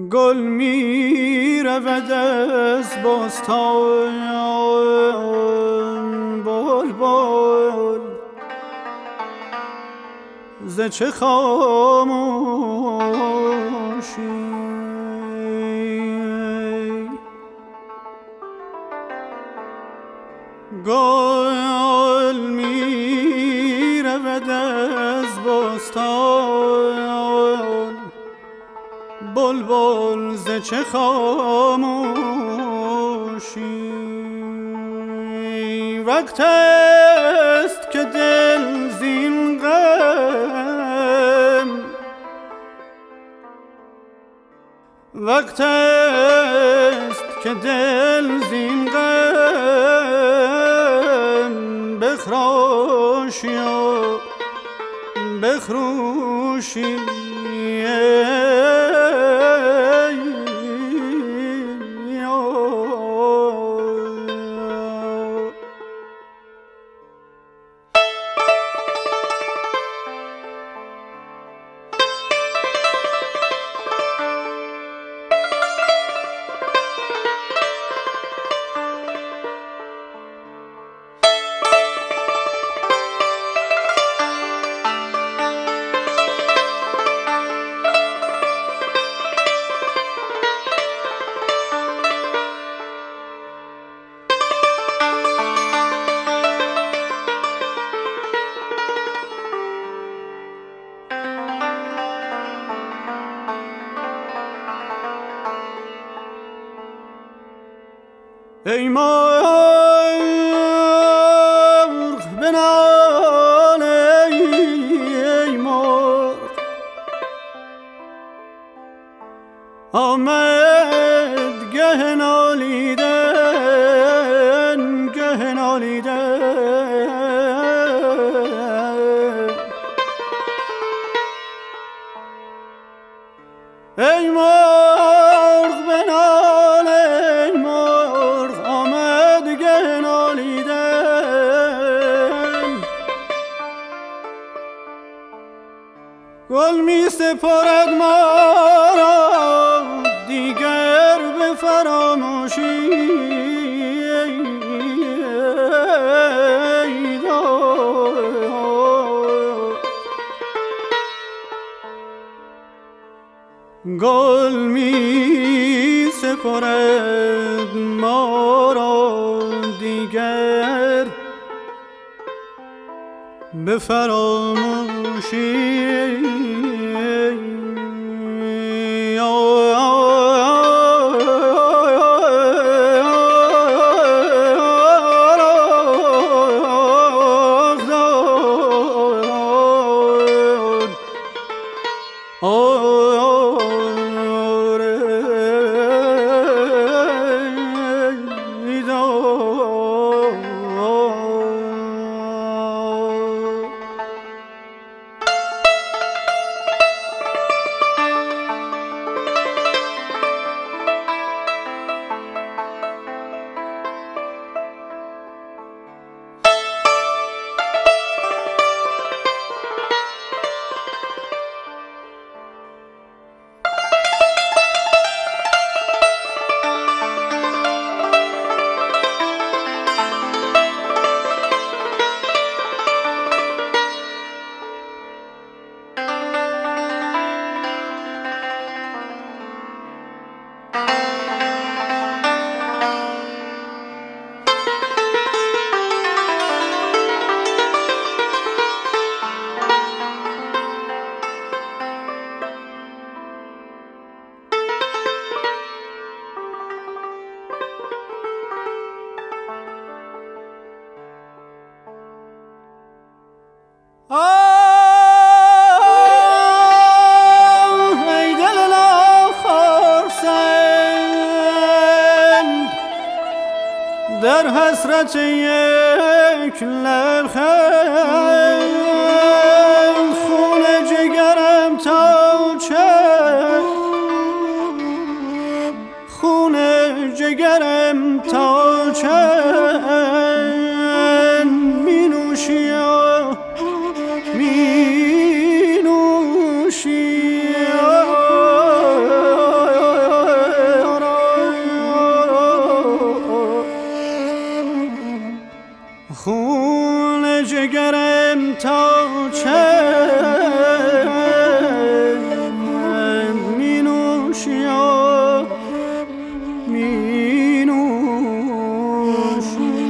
گل می رود از بستان، بلبل ز چه خاموشی؟ گل می رود از بستان، بلبل ز چه خاموشی؟ وقت است که دل زین غم، وقت است که دل زین غم بخراشی و بخروشی. ای مرغ بنال، ای مرغ آمد گه نالیدن، گه نالیدن. ای مرغ بنال، ای مرغ آمد گه نالیدن. گل می سپارد ما را دیگر به فراموشی. گل می سپارد ما را دیگر به فراموشی. ای دل ناخرسند در حسرت یک لبخند، خون جگرم تا چه، خون جگرم تا چند می نوشی و می نوشی. خون جگرم تا چند می نوشی و می نوشی.